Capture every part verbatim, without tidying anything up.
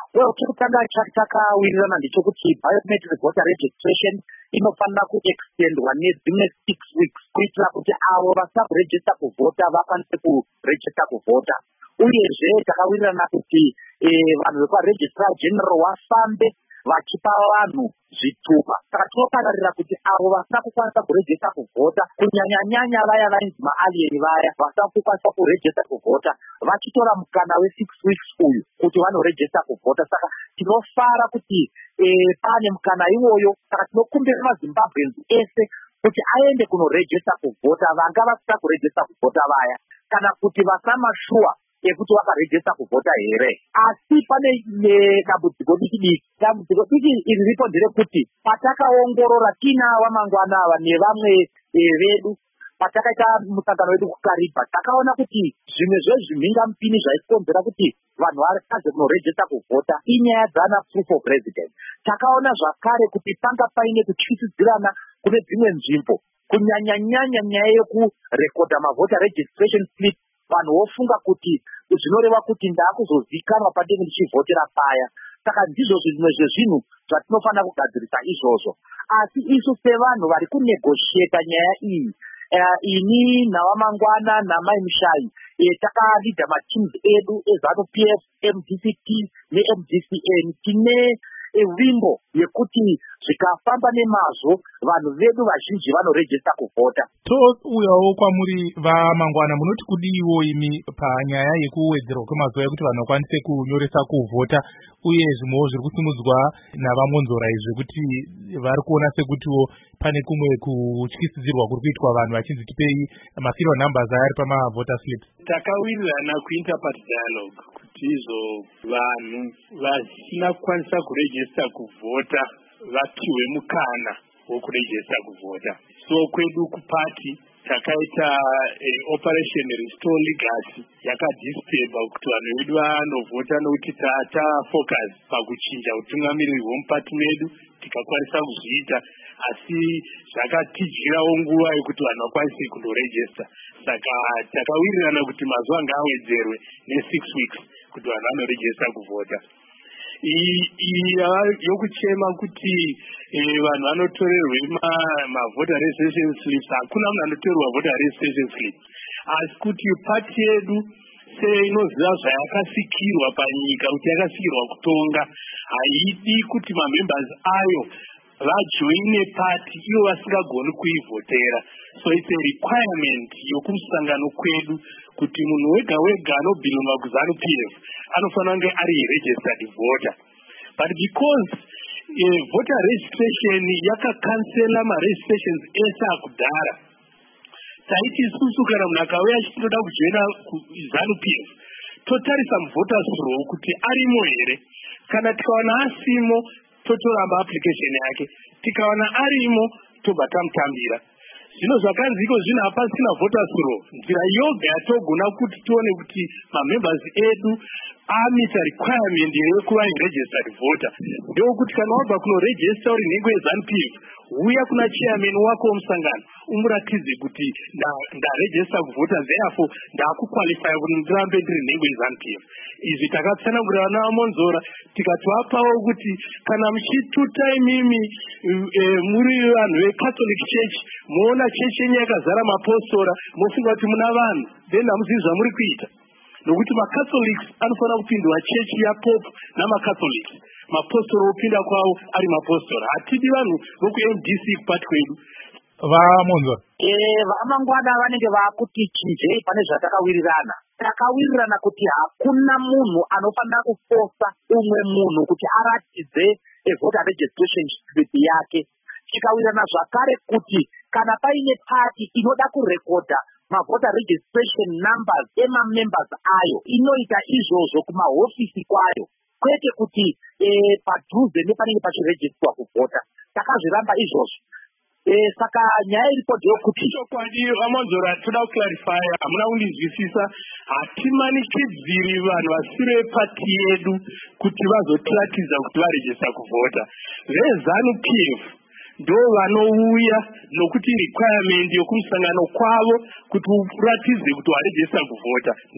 Well, chekutanga chakawirirana ndechekuti biometric voter registration inofanira kuextendwa nedzimwe six weeks kuitira kuti avo vasina kurejista kuvhota vakwanise kurejista kuvhota. Uyezve takawirirana kuti vanhu vekwaregistrar general vafambe vachipa vanhu zvitupa. Saka tinofanirira kuti avo vasina kukwanisa kurejista kuvhota, kunyanya-nyanya vaya vainzi maalien vaya vasina kukwanisa kurejista kuvhota, vachitora mukana we-six weeks uyu kuti vanorejista kuvhota. Saka tinofara kuti pane mukana iwoyo. Saka tinokumbira maZimbabweans ese kuti aende kunorejista kuvhota, vanga vasina kurejista kuvhota vaya, kana kuti vasina mashuwa ekuti vakarejista kuvhota here. Asi pane dambudziko diki diki. Dambudziko diki iri ripo nderekuti patakaongorora tina vamangwana ava nevamwe vedu, patakaita musangano wedu kuKariba, takaona kuti zvimwe zvezvimhingamupini zvaikonzera kuti vanhu vakaze kunorejista kuvhota inyaya dzana proof of residence. Takaona zvakare kuti panga paine kutyisidzirana kune dzimwe nzvimbo, kunyanya-nyanya nyaya yekurekodha mavhota registration slip. Vanhu vofunga kuti zvinoreva kuti ndakuzozikanwa padenge ndichivhotera paya. Saka ndizvo zvimwe zvezvinhu zvatinofanira kugadzirisa izvozvo. Asi isu sevanhu vari kunegotiata nyaya iyi, ini navamangwana namai Mushai takalidha mateams edu eZANU-P F, M D C T ne-M D C N tine evimbo yekuti zvikafamba nemazvo vanhu vedu vazhinji vanorejista kuvhota. Touyawo kwamuri vamangwana, munoti kudiwo imi panyaya yekuwedzerwa kwemazuva ekuti vanhu vakwanise kunyoresa kuvhota, uye zvimwewo zviri kusimudzwa navamonzora izvi kuti vari kuona sekutiwo pane kumwe kutyisidzirwa kuri kuitwa vanhu vachinzi tipei maserial numbers aya ari pamavhota slips. Takawirirana kuinterparty dialogue kuti izvo vanhu vasina kukwanisa kurejista kuvhota vapiwe mukana wokurejista kuvhota. So kwedu kupati takaita eh, operation restore legacy yakadisturba kuti vanhu vedu vanovhota, nokuti tata focus pakuchinja utungamiriri hwemupati medu tikakwanisa kuzviita, asi zvakatidyirawo nguva yekuti vanhu vakwanise kundorejista. Saka takawirirana kuti mazuva ngaawedzerwe ne-six weeks kuti vanhu vanorejista kuvhota. Yokuchema kuti vanhu vanotorerwe mavhota registration slips, hakuna munhu anotorerwa vhota registration slips, asi kuti pati yedu seinoziva zvayakasikirwa panyika, kuti yakasikirwa kutonga, haidi kuti mamembers ayo vajoine pati ivo vasingagoni kuivhotera. So it's a requirement yokumusangano kwedu kuti munhu wega wega anobhilonga kuZANU-P F anofanira kunge ari registered voter. But because uh, voter registration yakakansela ma-registrations ese akudhara, taiti isusu kana munhu akauya achitoda kujoina kuZANU-P F totarisa muvoters roll kuti arimo here. Kana tikaona asimo totoramba application yake, tikaona arimo tobva tamutambira. Zvino zvakanziko zvino hapasina voters roll, nzira yoga yatogona kuti tione kuti mamembers edu amita requirement yekuva registered voter ndokuti kana wabva kunoregister uri nhengo yeZANU-P F, uya kuna chairman wako womusangano umuratidze kuti ndaregister kuvhota, therefore ndakuqualify kuti ndirambe ndiri nhengo yeZANU-P F. Izvi takatsanangurira navamonzora tikatovapawo kuti kana muchituta imimi muri vanhu veCatholic Church, moona chechi yenyu yakazara mapostora, mofunga kuti muna vanhu, then hamuzivi zvamuri kuita. Nokuti maCatholics anofanira kupindwa chechi yaPope namaCatholics, mapostora opinda kwavo ari mapostora. Hatidi vanhu voku-M D C kupati kwedu. Vamonzora Eh, vamangwana vanenge vakuti chinjei pane zvatakawirirana. Takawirirana kuti hakuna munhu anofanira kufosa umwe munhu kuti aratidze voter registration slip yake. Tikawirirana zvakare kuti kana paine pati inoda kurekodha mavhota registration numbers emamembers ayo, inoita izvozvo kumahofisi kwayo, kwete kuti eh, padhuze nepanenge pachirejistwa kuvhota. Takazviramba izvozvo. Eh, saka nyaya iripo ndeyekuti chokwadi vamonzora toda kuclarify, hamuna kundinzwisisa. Hatimanikidziri vanhu vasiri vepati yedu kuti vazotiratidza kuti varejista kuvhota. VeZANU-P F ndo vanouya nokuti requirement yokumusangano kwavo kuti uratidze kuti warejista kuvhota.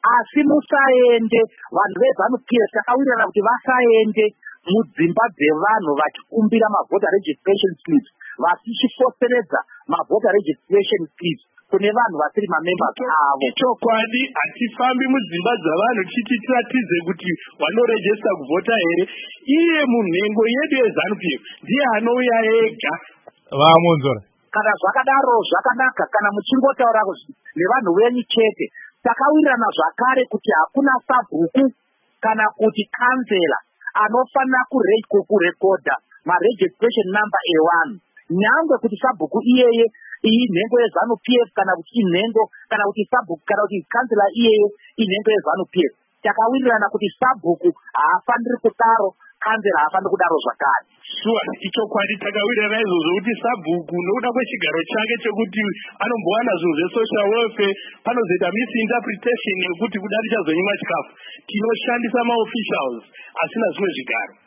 asi musaende. Vanhu veZANU P F takawirirana kuti vasaende mudzimba dzevanhu vachikumbira mavota registration slips, vachichifoseredza mavota registration slips kune vanhu vasiri mamembers avo. Chokwadi hatifambi mudzimba dzavanhu tichiti tiratidze kuti vanorejesta kuvhota here. Iye munhengo yedu yeZANU P F ndiye anouya ega. Vamonzora, kana zvakadaro zvakanaka, kana muchingotaura nevanhu venyu chete. Takawirirana zvakare kuti hakuna sabhuku kana kuti kanzela anofanira kurekodha maregistration number evanhu. Nyangwe kuti sabhuku iyeye iyi nhengo yeZANU P F kana kuti inhengo kana kuti sabhuku kana kuti kanzela iyeye inhengo yeZANU P F. Takawirirana kuti sabhuku haafaniri kudaro, kanzela haafaniri kudaro zvakare. Sure, ichokwadi takawirirana izvozvo kuti sabhuku nokuda kwechigaro chake chekuti anombowana zvinhu zvesocial welfare panozoita misinterpretation yekuti kuda tichazonyimwa chikafu tinoshandisa maofficials asina zvimwe zvigaro.